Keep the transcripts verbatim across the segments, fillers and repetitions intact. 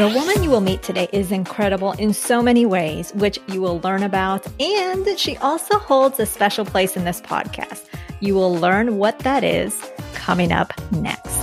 The woman you will meet today is incredible in so many ways, which you will learn about, and she also holds a special place in this podcast. You will learn what that is coming up next.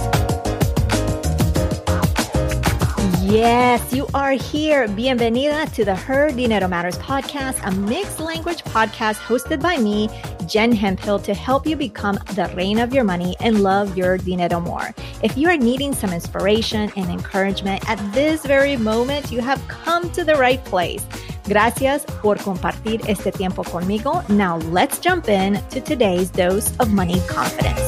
Yes, you are here. Bienvenida to the Her Dinero Matters podcast, a mixed language podcast hosted by me, Jen Hemphill, to help you become the reina of your money and love your dinero more. If you are needing some inspiration and encouragement at this very moment, you have come to the right place. Gracias por compartir este tiempo conmigo. Now let's jump in to today's dose of money confidence.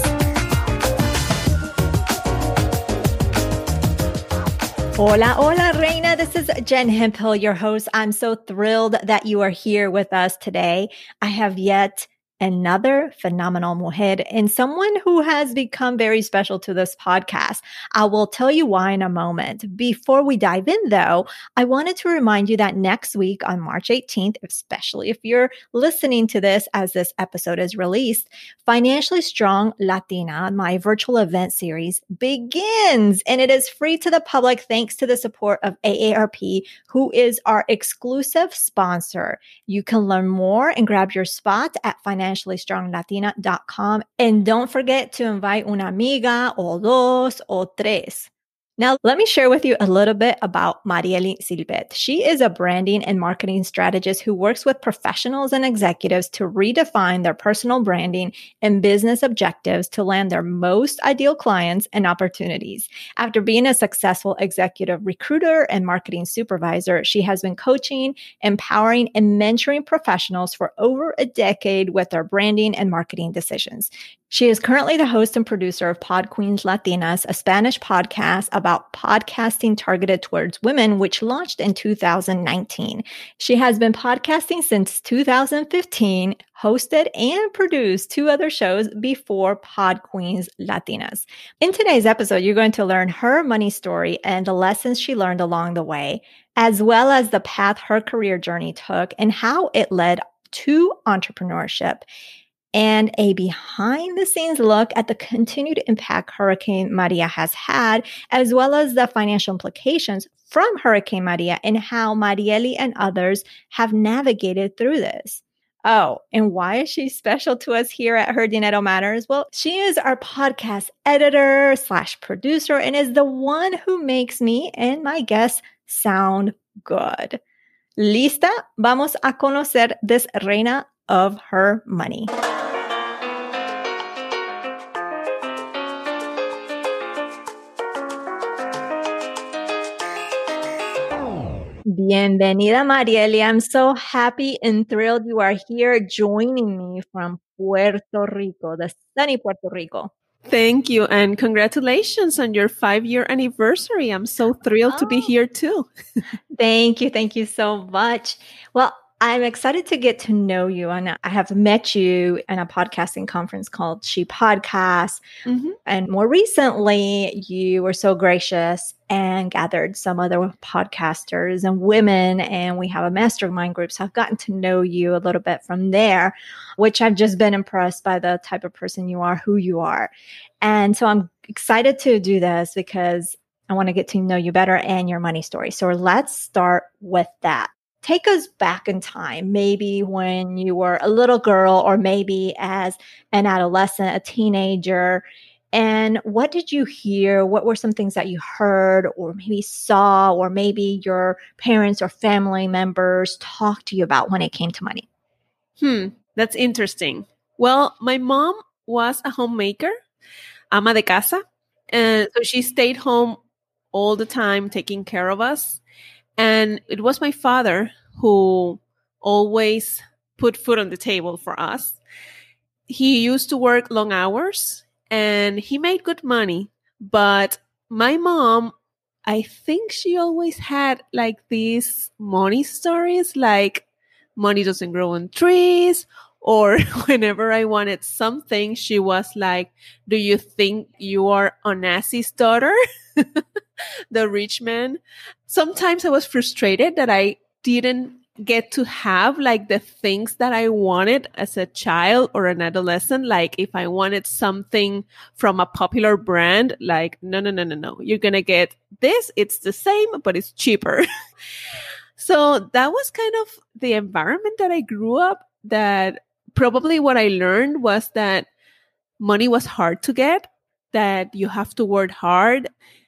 Hola, hola, Reina. This is Jen Hemphill, your host. I'm so thrilled that you are here with us today. I have yet another phenomenal mujer and someone who has become very special to this podcast. I will tell you why in a moment. Before we dive in, though, I wanted to remind you that next week on March eighteenth, especially if you're listening to this as this episode is released, Financially Strong Latina, my virtual event series, begins, and it is free to the public thanks to the support of A A R P, who is our exclusive sponsor. You can learn more and grab your spot at financially strong latina dot com. And don't forget to invite una amiga o dos o tres. Now, let me share with you a little bit about Mariely Silvet. She is a branding and marketing strategist who works with professionals and executives to redefine their personal branding and business objectives to land their most ideal clients and opportunities. After being a successful executive recruiter and marketing supervisor, she has been coaching, empowering, and mentoring professionals for over a decade with their branding and marketing decisions. She is currently the host and producer of Pod Queens Latinas, a Spanish podcast about podcasting targeted towards women, which launched in two thousand nineteen. She has been podcasting since two thousand fifteen, hosted and produced two other shows before Pod Queens Latinas. In today's episode, you're going to learn her money story and the lessons she learned along the way, as well as the path her career journey took and how it led to entrepreneurship, and a behind-the-scenes look at the continued impact Hurricane Maria has had, as well as the financial implications from Hurricane Maria and how Mariely and others have navigated through this. Oh, and why is she special to us here at Her Dinero Matters? Well, she is our podcast editor slash producer and is the one who makes me and my guests sound good. ¿Lista? Vamos a conocer this reina of her money. Bienvenida, Mariely. I'm so happy and thrilled you are here joining me from Puerto Rico, the sunny Puerto Rico. Thank you, and congratulations on your five-year anniversary. I'm so thrilled oh. to be here too. Thank you. Thank you so much. Well, I'm excited to get to know you, and I have met you in a podcasting conference called She Podcasts. Mm-hmm. And more recently, you were so gracious and gathered some other podcasters and women, and we have a mastermind group. So I've gotten to know you a little bit from there, which I've just been impressed by the type of person you are, who you are. And so I'm excited to do this because I want to get to know you better and your money story. So let's start with that. Take us back in time, maybe when you were a little girl or maybe as an adolescent, a teenager. And what did you hear? What were some things that you heard or maybe saw or maybe your parents or family members talked to you about when it came to money? Hmm, that's interesting. Well, my mom was a homemaker, ama de casa. And so she stayed home all the time taking care of us. And it was my father who always put food on the table for us. He used to work long hours and he made good money. But my mom, I think she always had like these money stories, like money doesn't grow on trees. Or whenever I wanted something, she was like, do you think you are Onassis' daughter? The rich man. Sometimes I was frustrated that I didn't get to have like the things that I wanted as a child or an adolescent. Like if I wanted something from a popular brand, like, no, no, no, no, no. You're going to get this. It's the same, but it's cheaper. So that was kind of the environment that I grew up, that probably what I learned was that money was hard to get, that you have to work hard.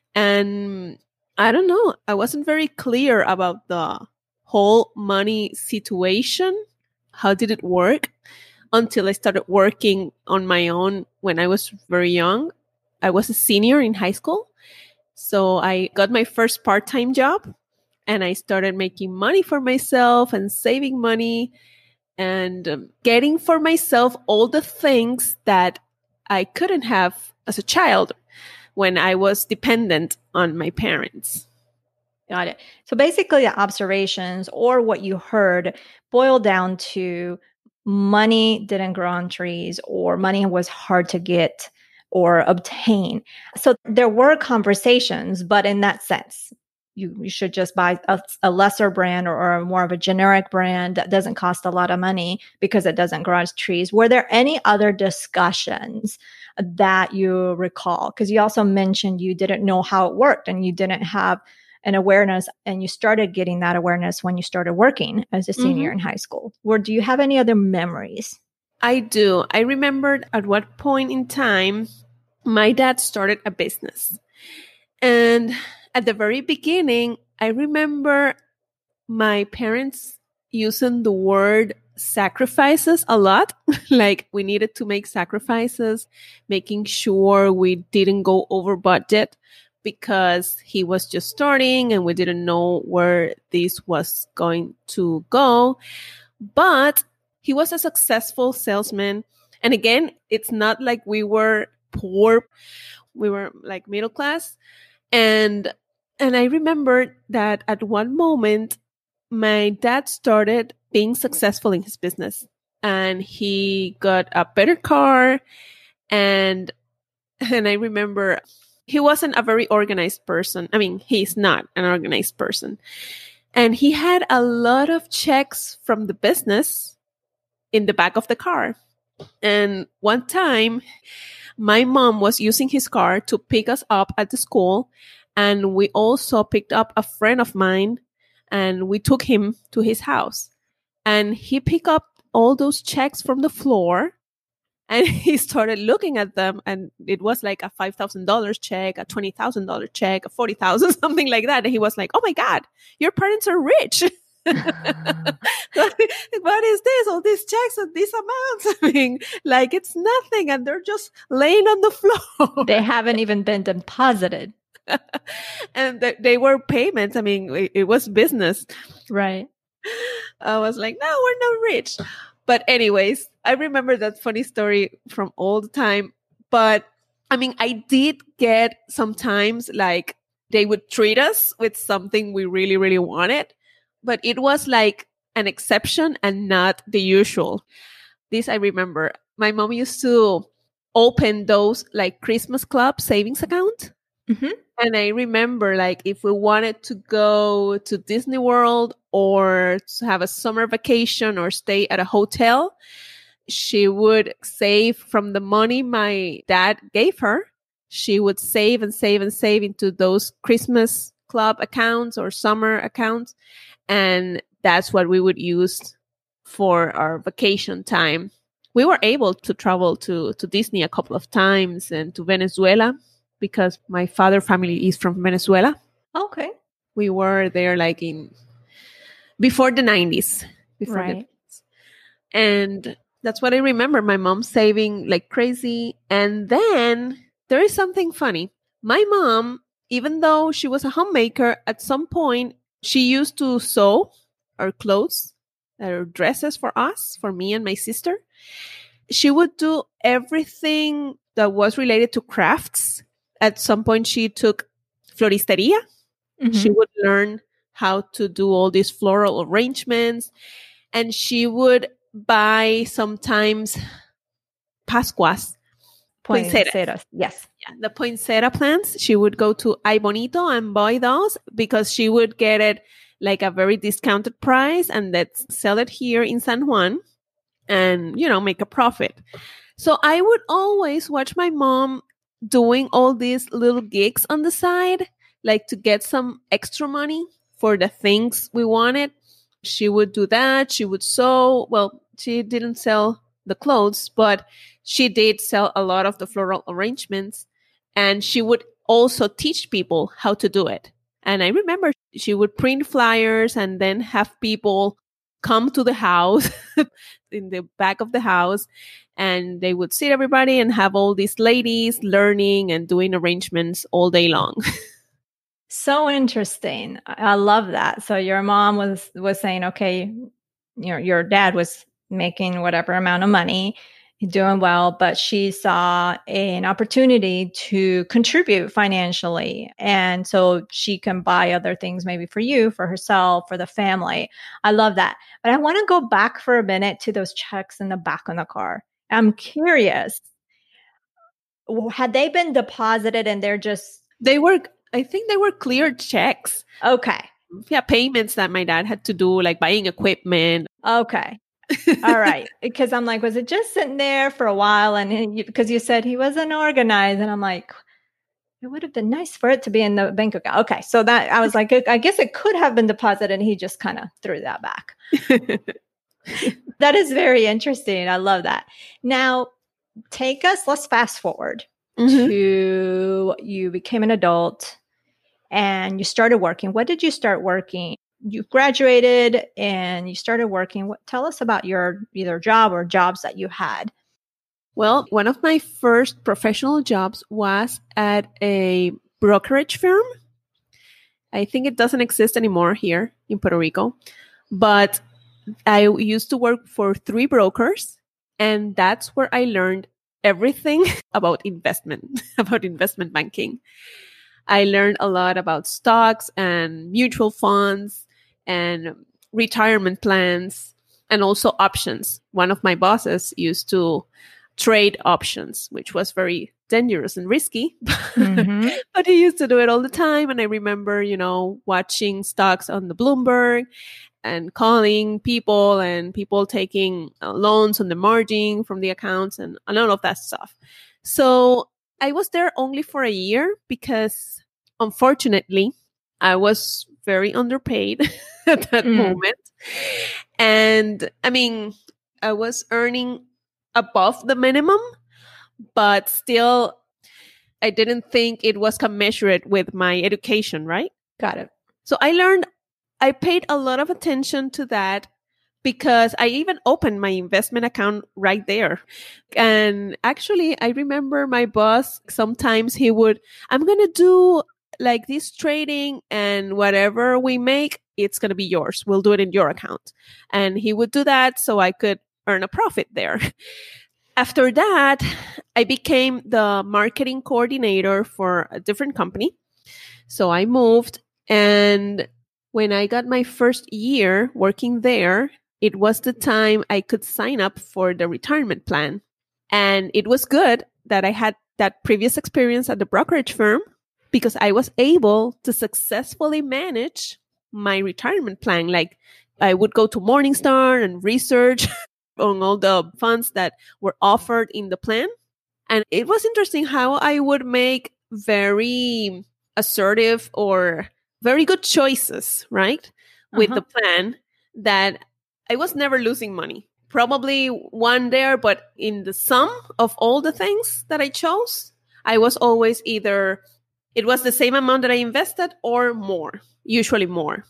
And I don't know, I wasn't very clear about the whole money situation. How did it work? Until I started working on my own when I was very young. I was a senior in high school. So I got my first part-time job and I started making money for myself and saving money and um, getting for myself all the things that I couldn't have as a child when I was dependent on my parents. Got it. So basically the observations or what you heard boiled down to money didn't grow on trees, or money was hard to get or obtain. So there were conversations, but in that sense, you, you should just buy a, a lesser brand or, or more of a generic brand that doesn't cost a lot of money because it doesn't grow on trees. Were there any other discussions that you recall? Because you also mentioned you didn't know how it worked and you didn't have an awareness, and you started getting that awareness when you started working as a senior mm-hmm. in high school. Or do you have any other memories? I do. I remembered at what point in time my dad started a business. And at the very beginning, I remember my parents using the word sacrifices a lot. Like we needed to make sacrifices, making sure we didn't go over budget, because he was just starting and we didn't know where this was going to go. But he was a successful salesman. And again, it's not like we were poor. We were like middle class. And and I remember that at one moment, my dad started being successful in his business. And he got a better car. And and I remember he wasn't a very organized person. I mean, he's not an organized person. And he had a lot of checks from the business in the back of the car. And one time, my mom was using his car to pick us up at the school. And we also picked up a friend of mine and we took him to his house. And he picked up all those checks from the floor. And he started looking at them, and it was like a five thousand dollars check, a twenty thousand dollars check, a forty thousand dollars, something like that. And he was like, oh my God, your parents are rich. What is this? All these checks and these amounts? I mean, like it's nothing. And they're just laying on the floor. They haven't even been deposited. And th- they were payments. I mean, it, it was business. Right. I was like, no, we're not rich. But anyways, I remember that funny story from all the time. But I mean, I did get sometimes like they would treat us with something we really, really wanted. But it was like an exception and not the usual. This I remember. My mom used to open those like Christmas Club savings account. Mm-hmm. And I remember like if we wanted to go to Disney World or to have a summer vacation or stay at a hotel, she would save from the money my dad gave her. She would save and save and save into those Christmas Club accounts or summer accounts. And that's what we would use for our vacation time. We were able to travel to, to Disney a couple of times and to Venezuela, because my father family is from Venezuela. Okay. We were there like in before the nineties. Before right. the nineties. And that's what I remember. My mom saving like crazy. And then there is something funny. My mom, even though she was a homemaker, at some point, she used to sew our clothes, our dresses for us, for me and my sister. She would do everything that was related to crafts. At some point, she took floristeria. Mm-hmm. She would learn how to do all these floral arrangements. And she would buy sometimes Pascuas. Poinsettias. poinsettias. Yes. Yeah, the poinsettia plants. She would go to Ay Bonito and buy those because she would get it like a very discounted price and let's sell it here in San Juan and, you know, make a profit. So I would always watch my mom doing all these little gigs on the side, like to get some extra money for the things we wanted. She would do that. She would sew. Well, she didn't sell the clothes, but she did sell a lot of the floral arrangements. And she would also teach people how to do it. And I remember she would print flyers and then have people come to the house in the back of the house, and they would sit everybody and have all these ladies learning and doing arrangements all day long. So interesting. I love that. So your mom was was saying, okay, your your dad was making whatever amount of money, doing well, but she saw an opportunity to contribute financially. And so she can buy other things maybe for you, for herself, for the family. I love that. But I want to go back for a minute to those checks in the back on the car. I'm curious, had they been deposited and they're just... They were, I think they were cleared checks. Okay. Yeah, payments that my dad had to do, like buying equipment. Okay. All right. Because I'm like, was it just sitting there for a while? And you, because you said he wasn't organized. And I'm like, it would have been nice for it to be in the bank account. Okay. So that I was like, I guess it could have been deposited. And he just kind of threw that back. That is very interesting. I love that. Now, take us, let's fast forward mm-hmm. to you became an adult and you started working. What did you start working? You graduated and you started working. What, tell us about your either job or jobs that you had. Well, one of my first professional jobs was at a brokerage firm. I think it doesn't exist anymore here in Puerto Rico, but I used to work for three brokers, and that's where I learned everything about investment, about investment banking. I learned a lot about stocks and mutual funds and retirement plans and also options. One of my bosses used to trade options, which was very dangerous and risky, mm-hmm. but he used to do it all the time. And I remember, you know, watching stocks on the Bloomberg and calling people and people taking uh, loans on the margin from the accounts and, and all of that stuff. So I was there only for a year because, unfortunately, I was very underpaid at that mm. moment. And I mean, I was earning above the minimum, but still, I didn't think it was commensurate with my education, right? Got it. So I learned, I paid a lot of attention to that because I even opened my investment account right there. And actually, I remember my boss, sometimes he would, I'm going to do like this trading and whatever we make, it's going to be yours. We'll do it in your account. And he would do that so I could earn a profit there. After that, I became the marketing coordinator for a different company. So I moved, and when I got my first year working there, it was the time I could sign up for the retirement plan. And it was good that I had that previous experience at the brokerage firm because I was able to successfully manage my retirement plan. Like I would go to Morningstar and research on all the funds that were offered in the plan. And it was interesting how I would make very assertive or very good choices, right? With uh-huh. the plan that I was never losing money. Probably one there, but in the sum of all the things that I chose, I was always either, it was the same amount that I invested or more, usually more.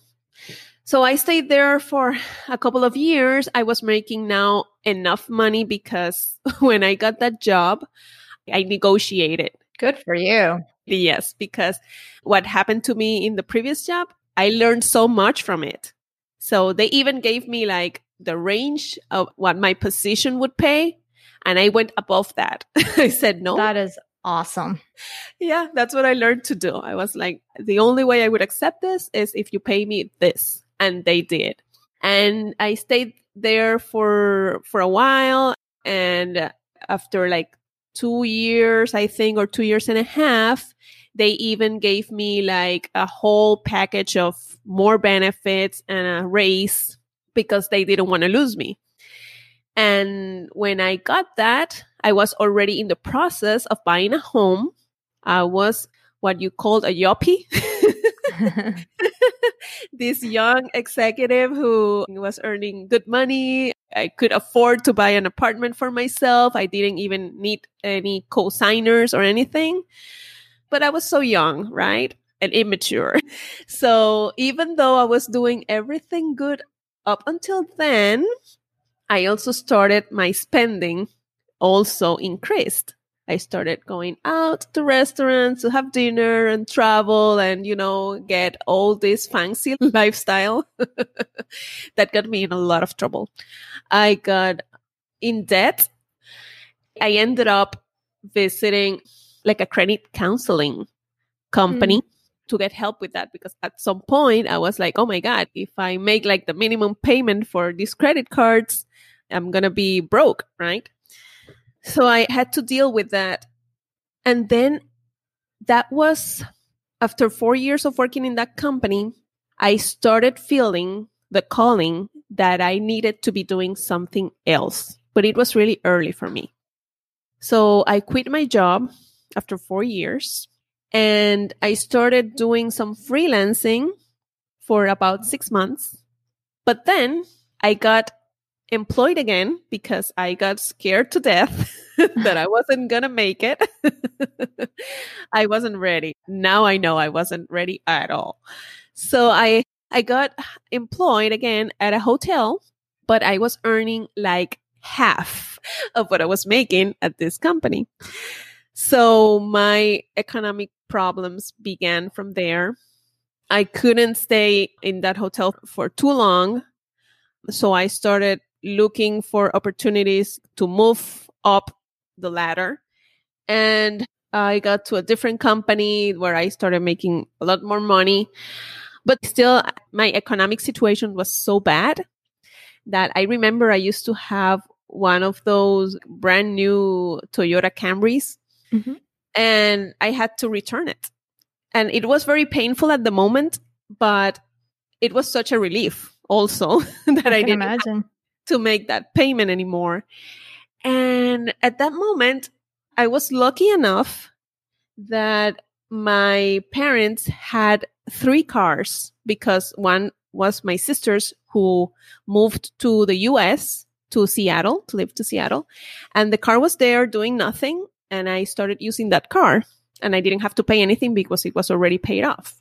So I stayed there for a couple of years. I was making now enough money because when I got that job, I negotiated. Good for you. Yes, because what happened to me in the previous job, I learned so much from it. So they even gave me like the range of what my position would pay. And I went above that. I said, no. That is awesome. Yeah, that's what I learned to do. I was like, the only way I would accept this is if you pay me this. And they did. And I stayed there for for a while. And after like two years, I think, or two years and a half, they even gave me like a whole package of more benefits and a raise because they didn't want to lose me. And when I got that, I was already in the process of buying a home. I was what you called a yuppie. This young executive who was earning good money. I could afford to buy an apartment for myself. I didn't even need any co-signers or anything. But I was so young, right? And immature. So even though I was doing everything good up until then, I also started my spending also increased. I started going out to restaurants to have dinner and travel and, you know, get all this fancy lifestyle that got me in a lot of trouble. I got in debt. I ended up visiting like a credit counseling company mm. to get help with that, because at some point I was like, oh my God, if I make like the minimum payment for these credit cards, I'm going to be broke, right? So I had to deal with that. And then that was after four years of working in that company, I started feeling the calling that I needed to be doing something else. But it was really early for me. So I quit my job after four years and I started doing some freelancing for about six months. But then I got employed again because I got scared to death that I wasn't going to make it. I wasn't ready. Now I know I wasn't ready at all. So I, I got employed again at a hotel, but I was earning like half of what I was making at this company. So my economic problems began from there. I couldn't stay in that hotel for too long. So I started looking for opportunities to move up the ladder. And I got to a different company where I started making a lot more money. But still, my economic situation was so bad that I remember I used to have one of those brand new Toyota Camrys. Mm-hmm. And I had to return it. And it was very painful at the moment, but it was such a relief also that I, I didn't imagine. have to make that payment anymore. And at that moment, I was lucky enough that my parents had three cars, because one was my sister's who moved to the U S, to Seattle, to live to Seattle. And the car was there doing nothing. And I started using that car and I didn't have to pay anything because it was already paid off.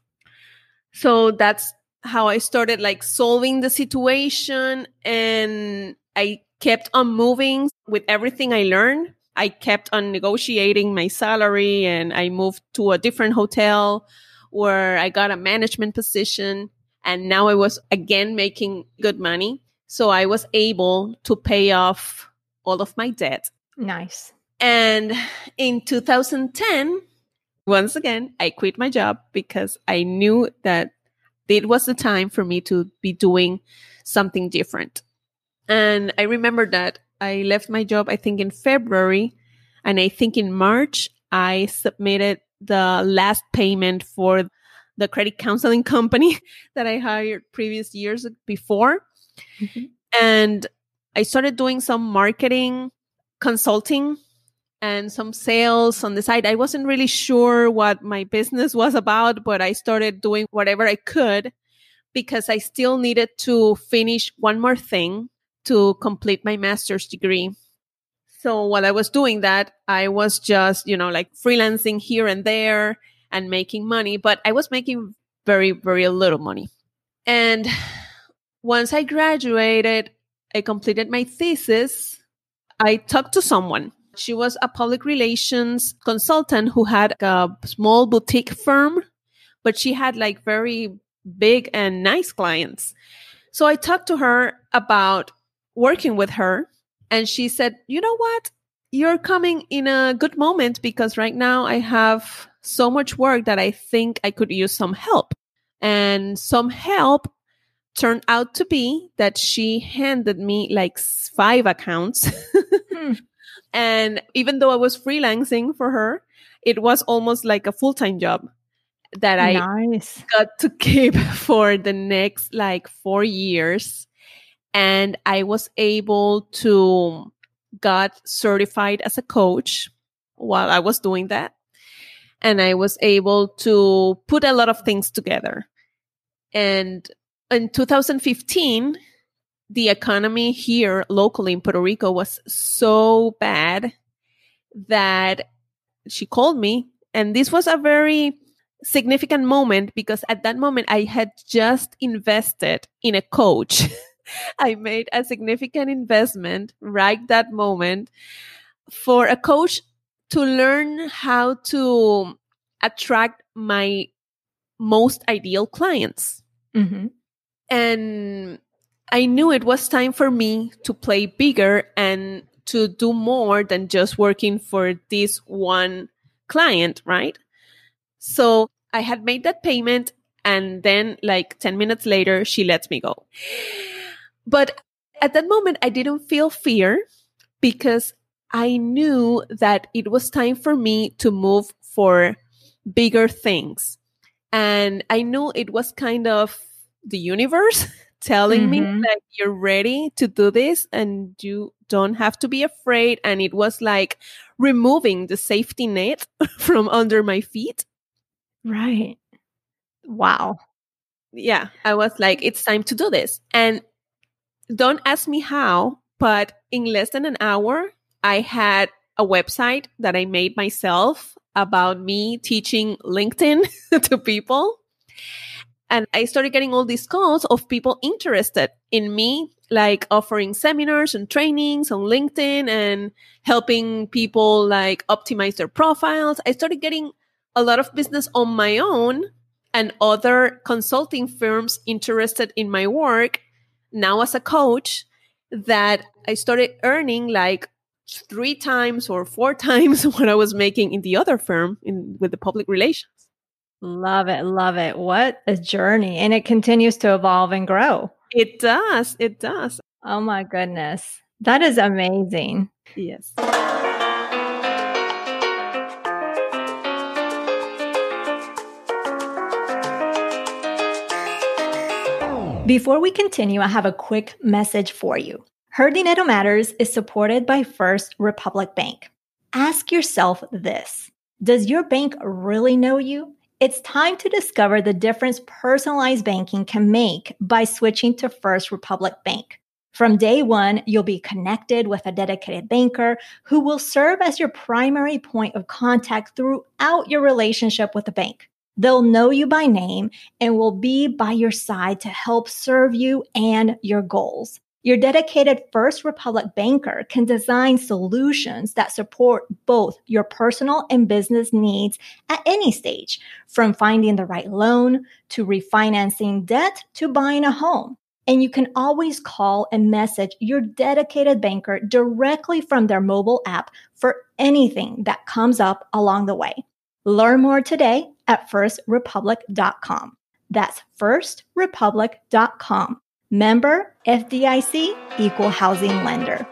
So that's how I started like solving the situation. And I kept on moving with everything I learned. I kept on negotiating my salary and I moved to a different hotel where I got a management position. And now I was again making good money. So I was able to pay off all of my debt. Nice. And in two thousand ten, once again, I quit my job because I knew that it was the time for me to be doing something different. And I remember that I left my job, I think in February, and I think in March, I submitted the last payment for the credit counseling company that I hired previous years before. Mm-hmm. And I started doing some marketing, consulting, and some sales on the side. I wasn't really sure what my business was about, but I started doing whatever I could because I still needed to finish one more thing to complete my master's degree. So while I was doing that, I was just, you know, like freelancing here and there and making money, but I was making very, very little money. And once I graduated, I completed my thesis. I talked to someone. She was a public relations consultant who had a small boutique firm, but she had like very big and nice clients. So I talked to her about working with her. And she said, you know what? You're coming in a good moment because right now I have so much work that I think I could use some help. And some help turned out to be that she handed me like five accounts. hmm. And even though I was freelancing for her, it was almost like a full-time job that I Nice. got to keep for the next like four years. And I was able to got certified as a coach while I was doing that. And I was able to put a lot of things together. And in two thousand fifteen, the economy here locally in Puerto Rico was so bad that she called me. And this was a very significant moment because at that moment I had just invested in a coach. I made a significant investment right that moment for a coach to learn how to attract my most ideal clients. Mm-hmm. And I knew it was time for me to play bigger and to do more than just working for this one client, right? So I had made that payment, and then like ten minutes later, she lets me go. But at that moment, I didn't feel fear because I knew that it was time for me to move for bigger things. And I knew it was kind of the universe telling Mm-hmm. me that you're ready to do this and you don't have to be afraid. And it was like removing the safety net from under my feet. Right. Wow. Yeah, I was like, it's time to do this. And don't ask me how, but in less than an hour, I had a website that I made myself about me teaching LinkedIn to people. And I started getting all these calls of people interested in me, like offering seminars and trainings on LinkedIn and helping people like optimize their profiles. I started getting a lot of business on my own and other consulting firms interested in my work now as a coach, that I started earning like three times or four times what I was making in the other firm in with the public relations. Love it. Love it. What a journey. And it continues to evolve and grow. It does. It does. Oh my goodness. That is amazing. Yes. Before we continue, I have a quick message for you. Her Dinero Matters is supported by First Republic Bank. Ask yourself this: does your bank really know you? It's time to discover the difference personalized banking can make by switching to First Republic Bank. From day one, you'll be connected with a dedicated banker who will serve as your primary point of contact throughout your relationship with the bank. They'll know you by name and will be by your side to help serve you and your goals. Your dedicated First Republic banker can design solutions that support both your personal and business needs at any stage, from finding the right loan to refinancing debt to buying a home. And you can always call and message your dedicated banker directly from their mobile app for anything that comes up along the way. Learn more today at first republic dot com. That's first republic dot com. Member F D I C, Equal Housing Lender.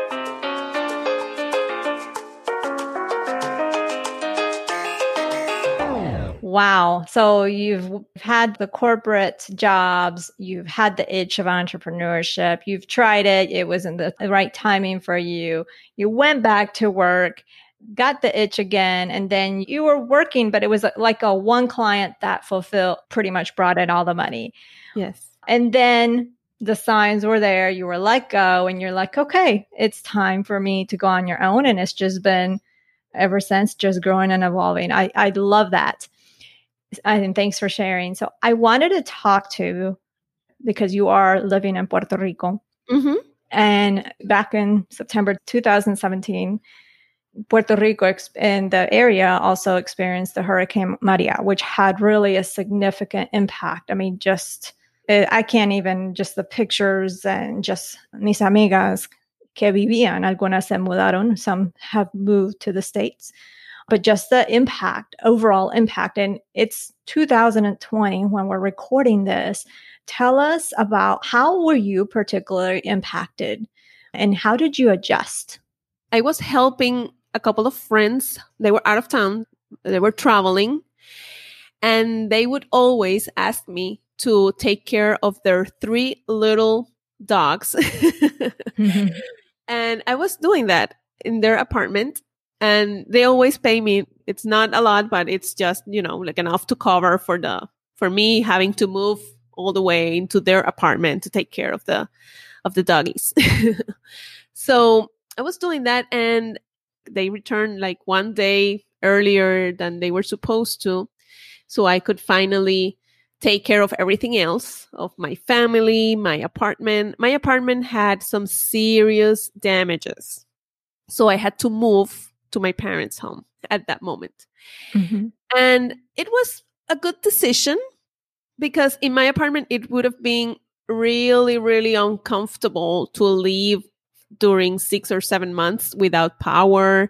Wow. So you've had the corporate jobs, you've had the itch of entrepreneurship, you've tried it, it wasn't the right timing for you. You went back to work, got the itch again, and then you were working, but it was like a one client that fulfilled, pretty much brought in all the money. Yes. And then the signs were there, you were let go, and you're like, okay, it's time for me to go on your own. And it's just been ever since, just growing and evolving. I, I love that. And thanks for sharing. So I wanted to talk to, because you are living in Puerto Rico. Mm-hmm. And back in September two thousand seventeen, Puerto Rico and the area also experienced the Hurricane Maria, which had really a significant impact. I mean, just, I can't even, just the pictures and just mis amigas que vivían, algunas se mudaron, some have moved to the States. But just the impact, overall impact, and it's two thousand twenty when we're recording this. Tell us about how were you particularly impacted and how did you adjust? I was helping a couple of friends. They were out of town. They were traveling. And they would always ask me to take care of their three little dogs. Mm-hmm. And I was doing that in their apartment. And they always pay me. It's not a lot, but it's just, you know, like enough to cover for the for me having to move all the way into their apartment to take care of the of the doggies. So I was doing that, and they returned like one day earlier than they were supposed to. So I could finally take care of everything else, of my family, my apartment. My apartment had some serious damages. So I had to move to my parents' home at that moment. Mm-hmm. And it was a good decision because in my apartment, it would have been really, really uncomfortable to leave during six or seven months without power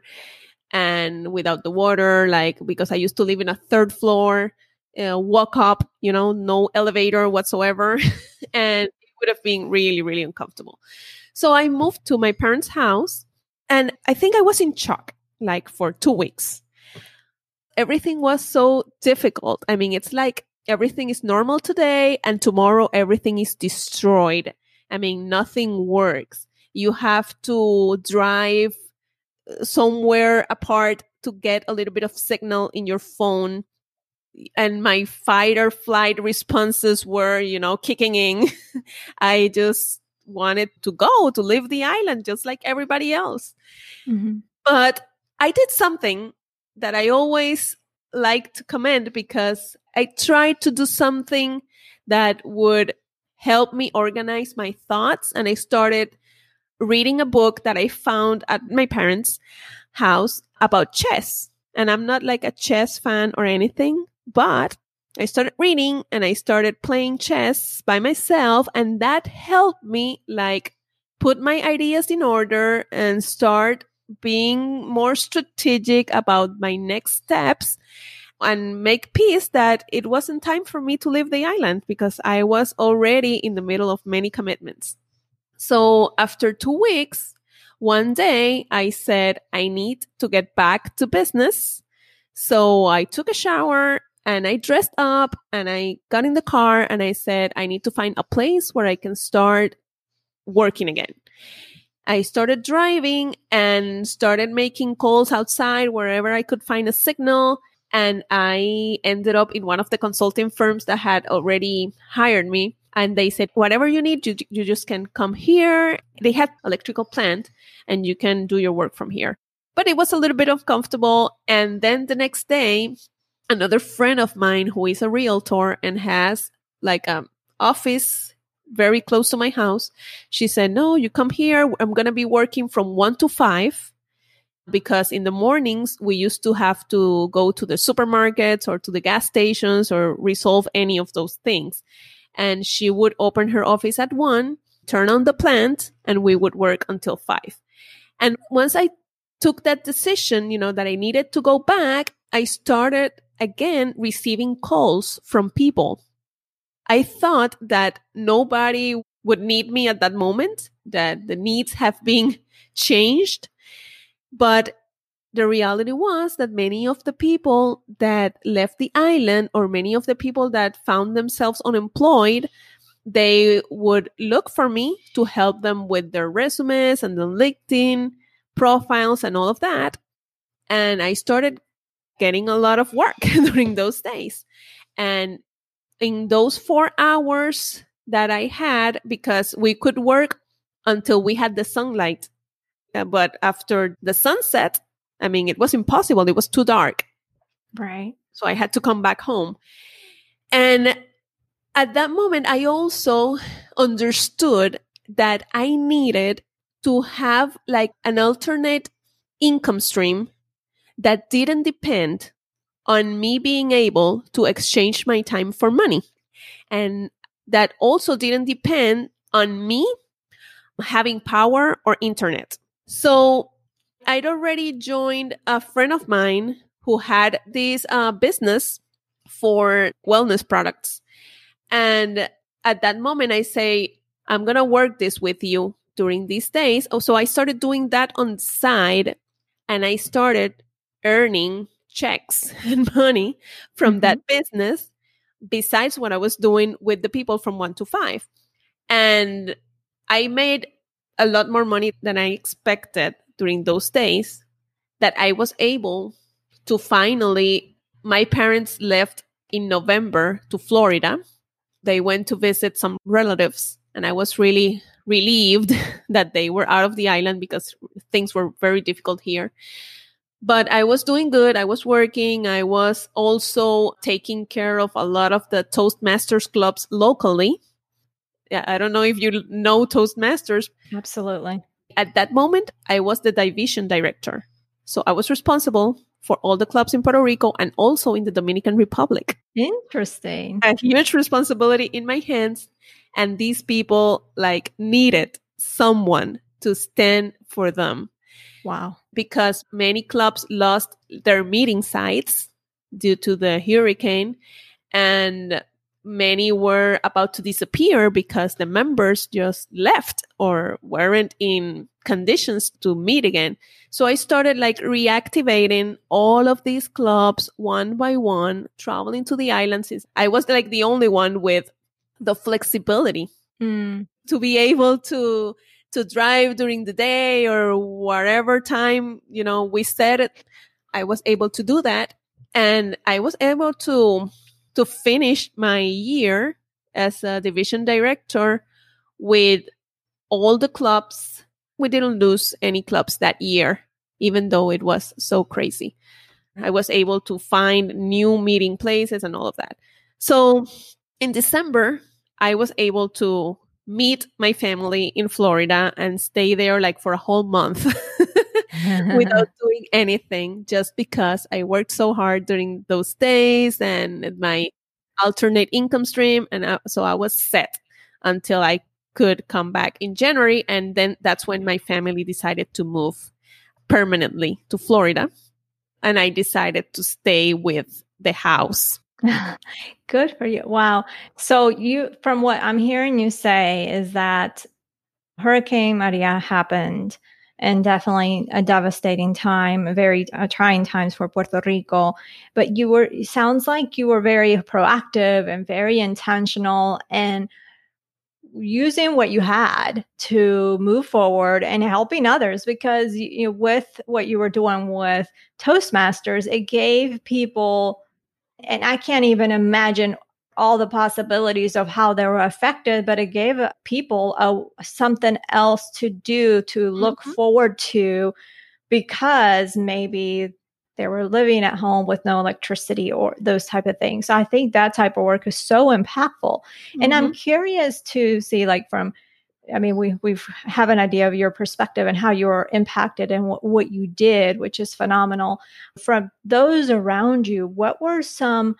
and without the water, like because I used to live in a third floor, uh, walk up, you know, no elevator whatsoever. And it would have been really, really uncomfortable. So I moved to my parents' house, and I think I was in shock, like for two weeks. Everything was so difficult. I mean, it's like everything is normal today and tomorrow everything is destroyed. I mean, nothing works. You have to drive somewhere apart to get a little bit of signal in your phone. And my fight or flight responses were, you know, kicking in. I just wanted to go, to leave the island just like everybody else. Mm-hmm. But I did something that I always like to commend because I tried to do something that would help me organize my thoughts. And I started reading a book that I found at my parents' house about chess. And I'm not like a chess fan or anything, but I started reading and I started playing chess by myself. And that helped me like put my ideas in order and start being more strategic about my next steps and make peace that it wasn't time for me to leave the island because I was already in the middle of many commitments. So after two weeks, one day I said, I need to get back to business. So I took a shower and I dressed up and I got in the car and I said, I need to find a place where I can start working again. I started driving and started making calls outside wherever I could find a signal. And I ended up in one of the consulting firms that had already hired me. And they said, whatever you need, you, you just can come here. They had electrical plant and you can do your work from here. But it was a little bit uncomfortable. And then the next day, another friend of mine who is a realtor and has like an office very close to my house, she said, no, you come here. I'm going to be working from one to five because in the mornings we used to have to go to the supermarkets or to the gas stations or resolve any of those things. And she would open her office at one, turn on the plant, and we would work until five. And once I took that decision, you know, that I needed to go back, I started again receiving calls from people. I thought that nobody would need me at that moment, that the needs have been changed. But the reality was that many of the people that left the island or many of the people that found themselves unemployed, they would look for me to help them with their resumes and the LinkedIn profiles and all of that. And I started getting a lot of work during those days. And in those four hours that I had, because we could work until we had the sunlight, uh, but after the sunset, I mean, it was impossible. It was too dark. Right. So I had to come back home. And at that moment, I also understood that I needed to have like an alternate income stream that didn't depend on me being able to exchange my time for money. And that also didn't depend on me having power or internet. So I'd already joined a friend of mine who had this uh, business for wellness products. And at that moment, I say, I'm going to work this with you during these days. Oh, so I started doing that on the side, and I started earning checks and money from mm-hmm. that business besides what I was doing with the people from one to five. And I made a lot more money than I expected during those days, that I was able to finally, my parents left in November to Florida. They went to visit some relatives, and I was really relieved that they were out of the island because things were very difficult here. But I was doing good. I was working. I was also taking care of a lot of the Toastmasters clubs locally. Yeah, I don't know if you know Toastmasters. Absolutely. At that moment, I was the division director. So I was responsible for all the clubs in Puerto Rico and also in the Dominican Republic. Interesting. A huge responsibility in my hands. And these people like needed someone to stand for them. Wow. Because many clubs lost their meeting sites due to the hurricane, and many were about to disappear because the members just left or weren't in conditions to meet again. So I started like reactivating all of these clubs one by one, traveling to the islands. I was like the only one with the flexibility mm. to be able to to drive during the day or whatever time, you know, we set it. I was able to do that. And I was able to to finish my year as a division director with all the clubs. We didn't lose any clubs that year, even though it was so crazy. I was able to find new meeting places and all of that. So in December, I was able to meet my family in Florida and stay there like for a whole month without doing anything, just because I worked so hard during those days and my alternate income stream. And I, so I was set until I could come back in January. And then that's when my family decided to move permanently to Florida. And I decided to stay with the house. Good for you. Wow. So you, from what I'm hearing you say is that Hurricane Maria happened, and definitely a devastating time, very uh, trying times for Puerto Rico. But you were, it sounds like you were very proactive and very intentional and using what you had to move forward and helping others, because you know, with what you were doing with Toastmasters, it gave people, and I can't even imagine all the possibilities of how they were affected, but it gave people a, something else to do, to look mm-hmm. forward to, because maybe they were living at home with no electricity or those type of things. So I think that type of work is so impactful. Mm-hmm. And I'm curious to see, like, from, I mean, we we have an idea of your perspective and how you were impacted and what, what you did, which is phenomenal. From those around you, what were some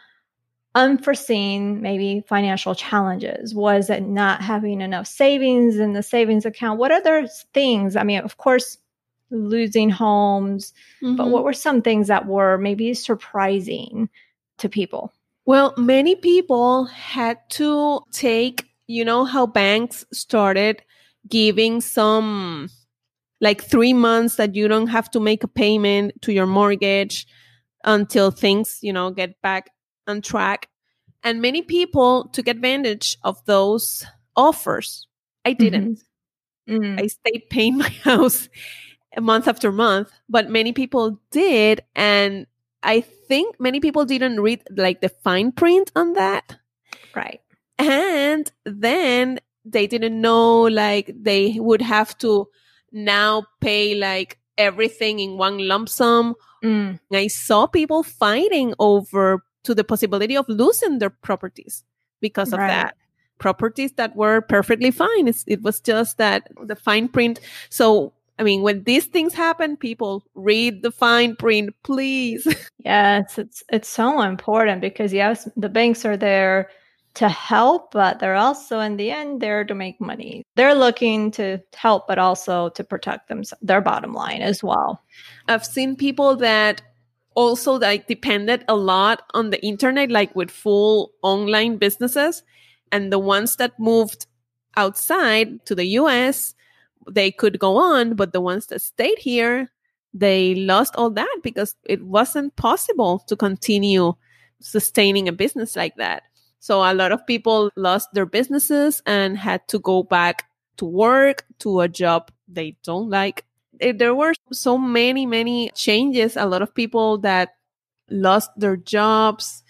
unforeseen, maybe financial challenges? Was it not having enough savings in the savings account? What other things? I mean, of course, losing homes, mm-hmm. but what were some things that were maybe surprising to people? Well, many people had to take, you know, how banks started giving some, like three months that you don't have to make a payment to your mortgage until things, you know, get back on track. And many people took advantage of those offers. I didn't. Mm-hmm. Mm-hmm. I stayed paying my house month after month, but many people did. And I think many people didn't read like the fine print on that. Right. And then they didn't know like they would have to now pay like everything in one lump sum. Mm. I saw people fighting over to the possibility of losing their properties because of right. that. Properties that were perfectly fine. It's, it was just that the fine print. So, I mean, when these things happen, people read the fine print, please. Yes, it's it's so important, because yes, the banks are there to help, but they're also in the end there to make money. They're looking to help, but also to protect them, their bottom line as well. I've seen people that also like depended a lot on the internet, like with full online businesses, and the ones that moved outside to the U S they could go on, but the ones that stayed here, they lost all that because it wasn't possible to continue sustaining a business like that. So a lot of people lost their businesses and had to go back to work, to a job they don't like. There were so many, many changes. A lot of people that lost their jobs.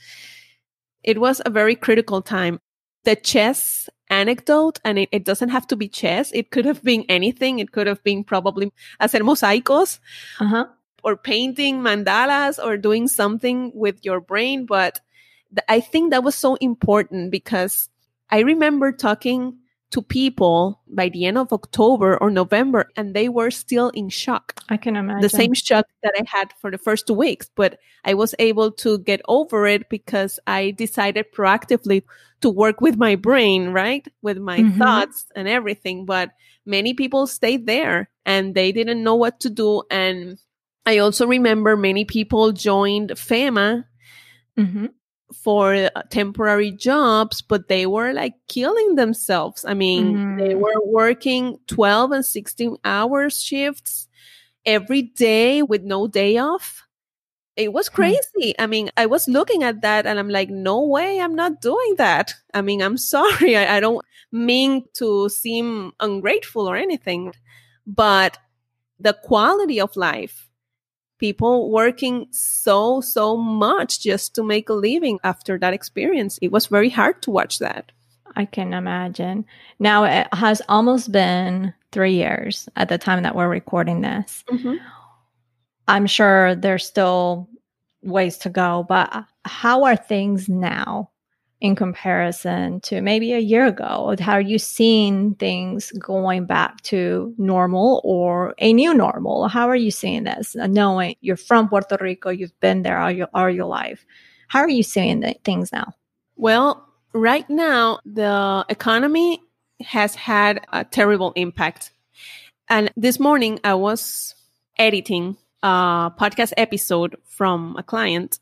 It was a very critical time. The chess anecdote, and it, it doesn't have to be chess. It could have been anything. It could have been probably hacer mosaicos uh-huh. or painting mandalas or doing something with your brain. But th- I think that was so important because I remember talking to people by the end of October or November, and they were still in shock. I can imagine. The same shock that I had for the first two weeks, but I was able to get over it because I decided proactively to work with my brain, right? With my mm-hmm. thoughts and everything. But many people stayed there and they didn't know what to do. And I also remember many people joined FEMA mm-hmm. for temporary jobs, but they were like killing themselves. I mean, mm. they were working twelve and sixteen hours shifts every day with no day off. It was crazy. Mm. I mean, I was looking at that and I'm like, no way, I'm not doing that. I mean, I'm sorry. I, I don't mean to seem ungrateful or anything, but the quality of life, people working so, so much just to make a living after that experience. It was very hard to watch that. I can imagine. Now, it has almost been three years at the time that we're recording this. Mm-hmm. I'm sure there's still ways to go, but how are things now in comparison to maybe a year ago? How are you seeing things going back to normal or a new normal? How are you seeing this? Knowing you're from Puerto Rico, you've been there all your, all your life. How are you seeing the, things now? Well, right now, the economy has had a terrible impact. And this morning, I was editing a podcast episode from a client.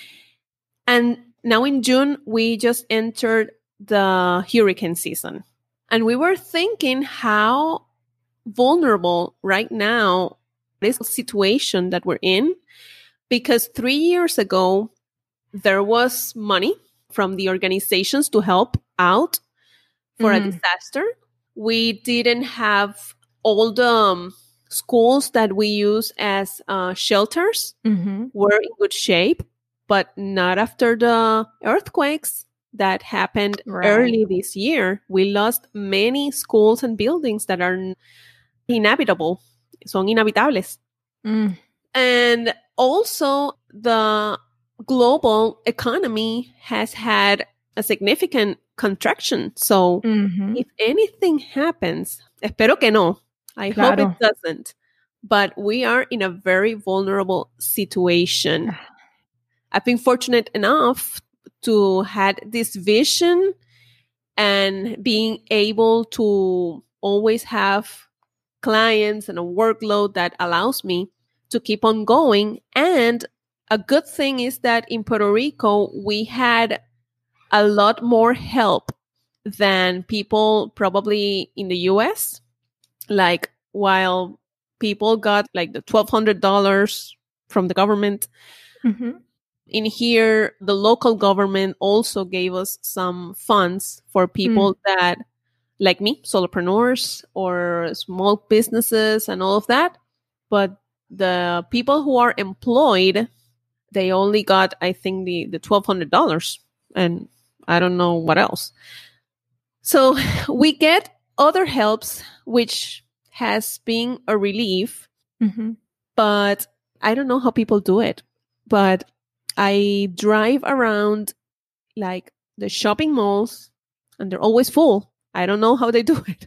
And now in June, we just entered the hurricane season. And we were thinking how vulnerable right now this situation that we're in. Because three years ago, there was money from the organizations to help out for mm-hmm. a disaster. We didn't have all the um, schools that we use as uh, shelters mm-hmm. were in good shape, but not after the earthquakes that happened right. early this year. We lost many schools and buildings that are inhabitable, son inhabitables. Mm. And also the global economy has had a significant contraction. So mm-hmm. if anything happens, espero que no, I claro. hope it doesn't, but we are in a very vulnerable situation. I've been fortunate enough to had this vision and being able to always have clients and a workload that allows me to keep on going. And a good thing is that in Puerto Rico, we had a lot more help than people probably in the U S. Like, while people got like the twelve hundred dollars from the government, mm-hmm. in here, the local government also gave us some funds for people mm. that, like me, solopreneurs or small businesses and all of that. But the people who are employed, they only got, I think, the, the twelve hundred dollars. And I don't know what else. So we get other helps, which has been a relief. Mm-hmm. But I don't know how people do it. But I drive around like the shopping malls and they're always full. I don't know how they do it.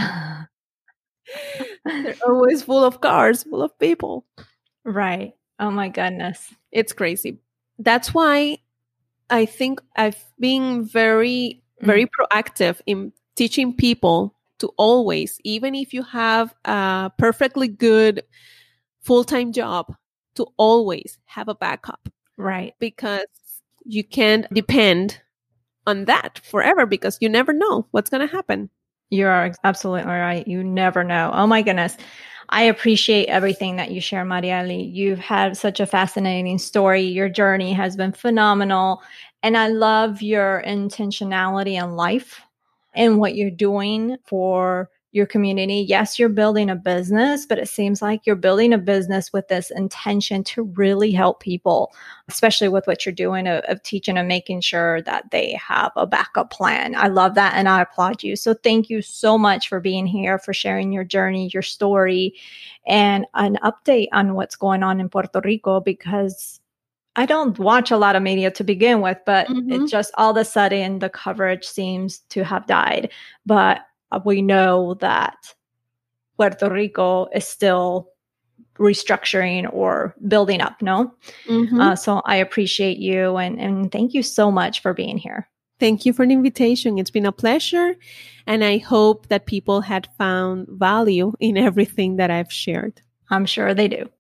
They're always full of cars, full of people. Right. Oh my goodness. It's crazy. That's why I think I've been very, very mm. proactive in teaching people to always, even if you have a perfectly good full-time job, to always have a backup. Right. Because you can't depend on that forever because you never know what's going to happen. You're absolutely right. You never know. Oh my goodness. I appreciate everything that you share, Marieli. You've had such a fascinating story. Your journey has been phenomenal. And I love your intentionality in life and what you're doing for your community. Yes, you're building a business, but it seems like you're building a business with this intention to really help people, especially with what you're doing of, of teaching and making sure that they have a backup plan. I love that and I applaud you. So thank you so much for being here, for sharing your journey, your story, and an update on what's going on in Puerto Rico, because I don't watch a lot of media to begin with, but mm-hmm. it just all of a sudden the coverage seems to have died. But we know that Puerto Rico is still restructuring or building up, no? Mm-hmm. Uh, so I appreciate you and, and thank you so much for being here. Thank you for the invitation. It's been a pleasure. And I hope that people had found value in everything that I've shared. I'm sure they do.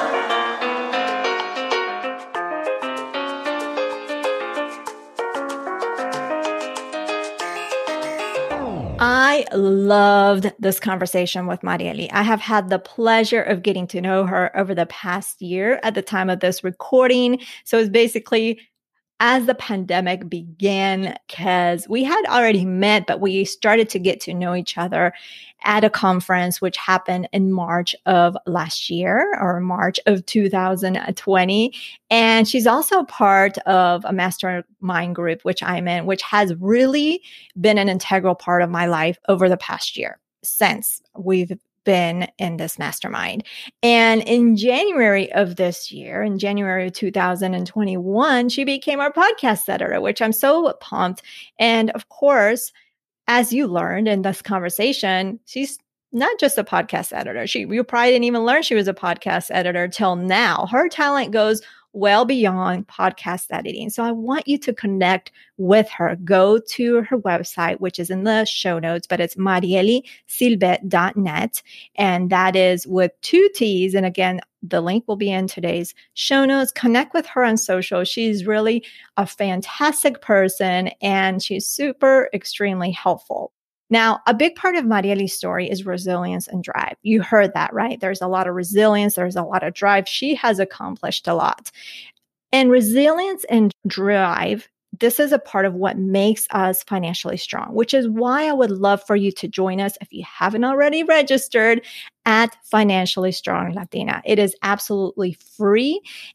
I loved this conversation with Marieli. I have had the pleasure of getting to know her over the past year at the time of this recording. So it's basically as the pandemic began, because we had already met, but we started to get to know each other at a conference, which happened in March of last year or March of two thousand twenty. And she's also part of a mastermind group, which I'm in, which has really been an integral part of my life over the past year since we've been in this mastermind. And in January of this year, in January of two thousand twenty-one, she became our podcast editor, which I'm so pumped. And of course, as you learned in this conversation, she's not just a podcast editor. She, you probably didn't even learn she was a podcast editor till now. Her talent goes well beyond podcast editing. So I want you to connect with her. Go to her website, which is in the show notes, but it's marieli silvet dot net. And that is with two T's. And again, the link will be in today's show notes. Connect with her on social. She's really a fantastic person and she's super, extremely helpful. Now, a big part of Marieli's story is resilience and drive. You heard that, right? There's a lot of resilience. There's a lot of drive. She has accomplished a lot. And resilience and drive, this is a part of what makes us financially strong, which is why I would love for you to join us if you haven't already registered at Financially Strong Latina. It is absolutely free.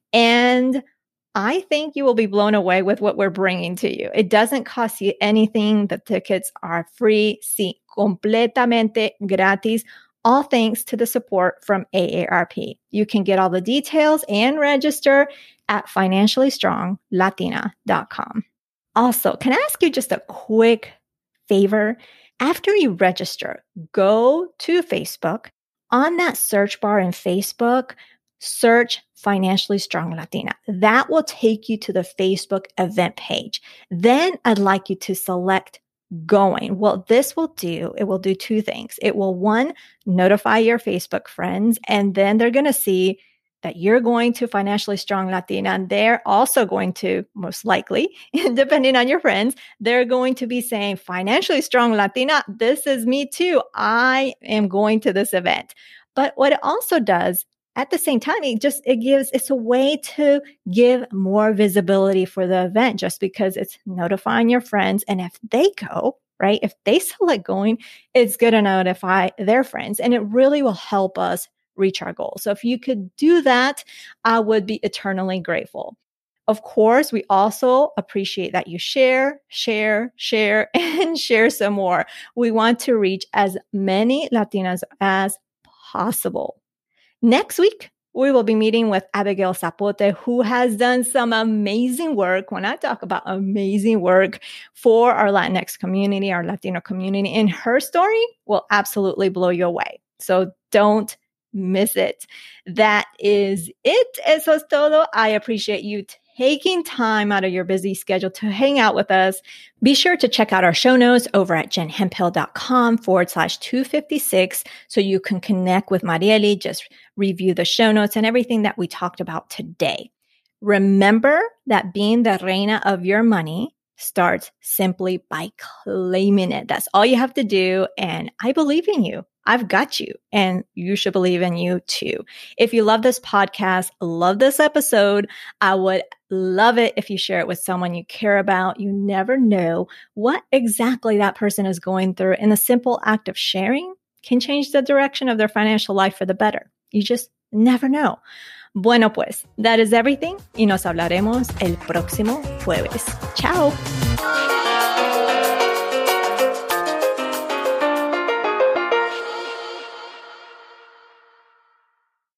And I think you will be blown away with what we're bringing to you. It doesn't cost you anything. The tickets are free, sí, completamente gratis, all thanks to the support from A A R P. You can get all the details and register at financially strong latina dot com. Also, can I ask you just a quick favor? After you register, go to Facebook. On that search bar in Facebook, search Financially Strong Latina. That will take you to the Facebook event page. Then I'd like you to select going. What this will do, it will do two things. It will, one, notify your Facebook friends, and then they're going to see that you're going to Financially Strong Latina, and they're also going to, most likely, depending on your friends, they're going to be saying, Financially Strong Latina, this is me too. I am going to this event. But what it also does, at the same time, it just, it gives, it's a way to give more visibility for the event just because it's notifying your friends. And if they go, right, if they select going, it's going to notify their friends and it really will help us reach our goal. So if you could do that, I would be eternally grateful. Of course, we also appreciate that you share, share, share, and share some more. We want to reach as many Latinas as possible. Next week, we will be meeting with Abigail Zapote, who has done some amazing work. When I talk about amazing work for our Latinx community, our Latino community, and her story will absolutely blow you away. So don't miss it. That is it. Eso es todo. I appreciate you taking time out of your busy schedule to hang out with us. Be sure to check out our show notes over at jenhemphill.com forward slash 256 so you can connect with Marieli, just review the show notes and everything that we talked about today. Remember that being the reina of your money starts simply by claiming it. That's all you have to do. And I believe in you. I've got you, and you should believe in you too. If you love this podcast, love this episode, I would love it if you share it with someone you care about. You never know what exactly that person is going through, and the simple act of sharing can change the direction of their financial life for the better. You just never know. Bueno, pues, that is everything, y nos hablaremos el próximo jueves. Chao.